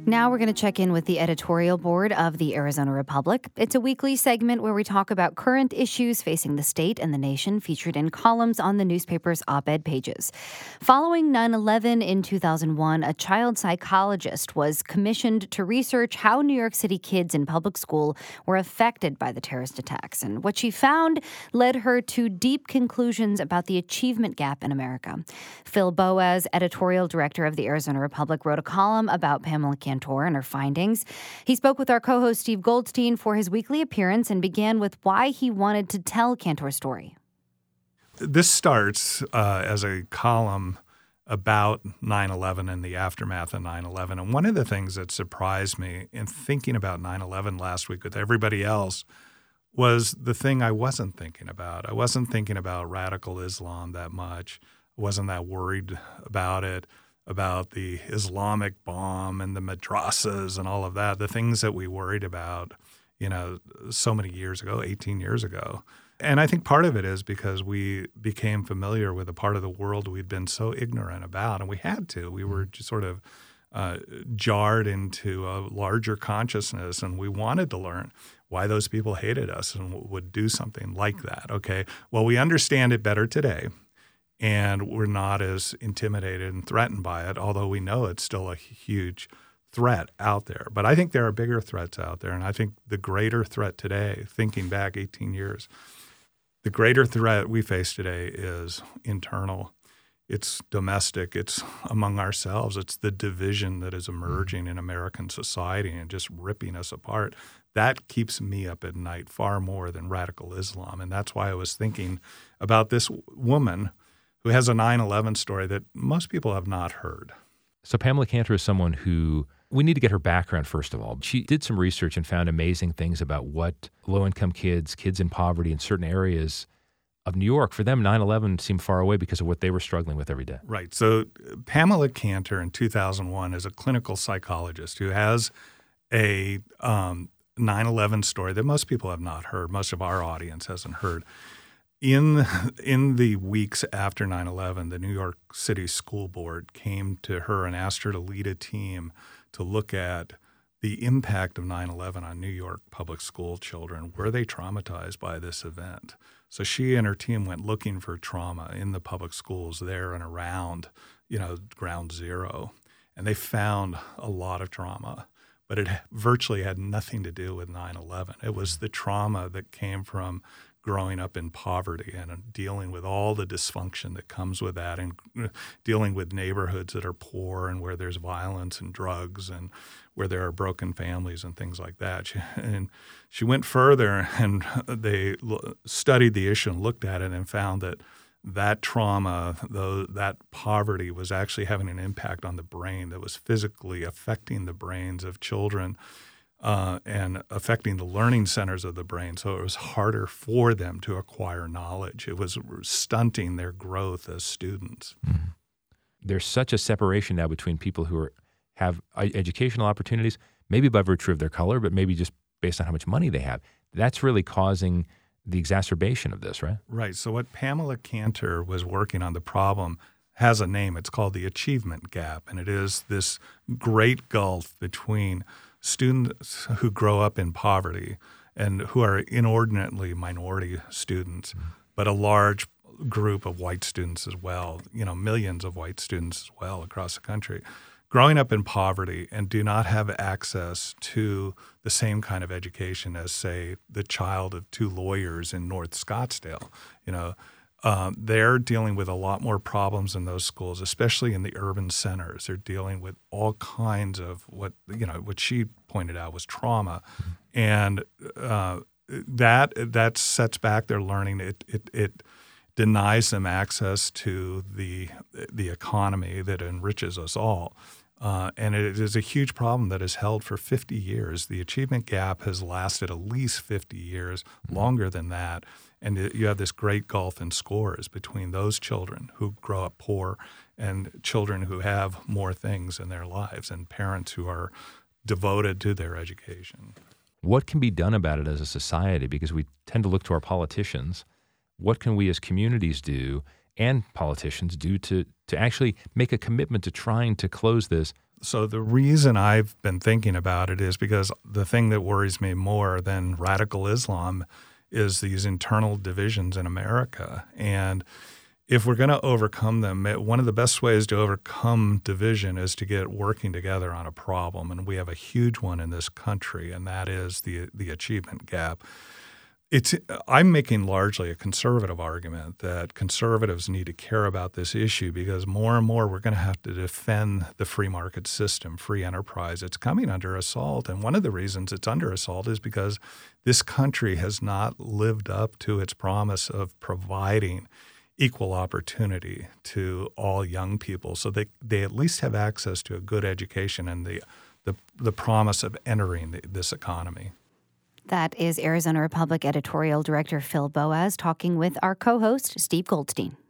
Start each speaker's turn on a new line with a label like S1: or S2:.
S1: Now we're going to check in with the editorial board of the Arizona Republic. It's a weekly segment where we talk about current issues facing the state and the nation, featured in columns on the newspaper's op-ed pages. Following 9/11 in 2001, a child psychologist was commissioned to research how New York City kids in public school were affected by the terrorist attacks. And what she found led her to deep conclusions about the achievement gap in America. Phil Boas, editorial director of the Arizona Republic, wrote a column about Pamela Cantor and her findings. He spoke with our co-host Steve Goldstein for his weekly appearance and began with why he wanted to tell Cantor's story.
S2: This starts as a column about 9/11 and the aftermath of 9/11. And one of the things that surprised me in thinking about 9/11 last week with everybody else was the thing I wasn't thinking about. I wasn't thinking about radical Islam that much. I wasn't that worried about it, about the Islamic bomb and the madrasas and all of that, the things that we worried about, so many years ago, 18 years ago. And I think part of it is because we became familiar with a part of the world we'd been so ignorant about, and we had to. We were just sort of jarred into a larger consciousness, and we wanted to learn why those people hated us and would do something like that. Okay, well, we understand it better today. And we're not as intimidated and threatened by it, although we know it's still a huge threat out there. But I think there are bigger threats out there. And I think the greater threat today, thinking back 18 years, the greater threat we face today is internal. It's domestic. It's among ourselves. It's the division that is emerging in American society and just ripping us apart. That keeps me up at night far more than radical Islam. And that's why I was thinking about this woman who has a 9/11 story that most people have not heard.
S3: So Pamela Cantor is someone who, we need to get her background first of all. She did some research and found amazing things about what low-income kids in poverty in certain areas of New York, for them 9/11 seemed far away because of what they were struggling with every day.
S2: Right. So Pamela Cantor in 2001 is a clinical psychologist who has a 9/11 story that most people have not heard, most of our audience hasn't heard. In the weeks after 9/11, the New York City School Board came to her and asked her to lead a team to look at the impact of 9/11 on New York public school children. Were they traumatized by this event? So she and her team went looking for trauma in the public schools there and around, ground zero. And they found a lot of trauma, but it virtually had nothing to do with 9/11. It was the trauma that came from growing up in poverty and dealing with all the dysfunction that comes with that, and dealing with neighborhoods that are poor and where there's violence and drugs and where there are broken families and things like that. She went further, and they studied the issue and looked at it and found that trauma, that poverty, was actually having an impact on the brain that was physically affecting the brains of children and affecting the learning centers of the brain. So it was harder for them to acquire knowledge. It was stunting their growth as students.
S3: Mm-hmm. There's such a separation now between people who have educational opportunities, maybe by virtue of their color, but maybe just based on how much money they have. That's really causing the exacerbation of this, right?
S2: Right. So what Pamela Cantor was working on, the problem has a name. It's called the achievement gap, and it is this great gulf between students who grow up in poverty and who are inordinately minority students, but a large group of white students as well, millions of white students as well across the country, growing up in poverty and do not have access to the same kind of education as, say, the child of two lawyers in North Scottsdale. They're dealing with a lot more problems in those schools, especially in the urban centers. They're dealing with all kinds of what she pointed out was trauma, and that sets back their learning. It denies them access to the economy that enriches us all. And it is a huge problem that has held for 50 years. The achievement gap has lasted at least 50 years, longer than that. And you have this great gulf in scores between those children who grow up poor and children who have more things in their lives and parents who are devoted to their education.
S3: What can be done about it as a society? Because we tend to look to our politicians. What can we as communities do and politicians do to actually make a commitment to trying to close this
S2: So the reason I've been thinking about it is because the thing that worries me more than radical Islam is these internal divisions in America. And if we're going to overcome them, one of the best ways to overcome division is to get working together on a problem. And we have a huge one in this country, and that is the achievement gap. I'm making largely a conservative argument that conservatives need to care about this issue because more and more we're going to have to defend the free market system, free enterprise. It's coming under assault. And one of the reasons it's under assault is because this country has not lived up to its promise of providing equal opportunity to all young people so they at least have access to a good education and the promise of entering this economy.
S1: That is Arizona Republic editorial director Phil Boas talking with our co-host, Steve Goldstein.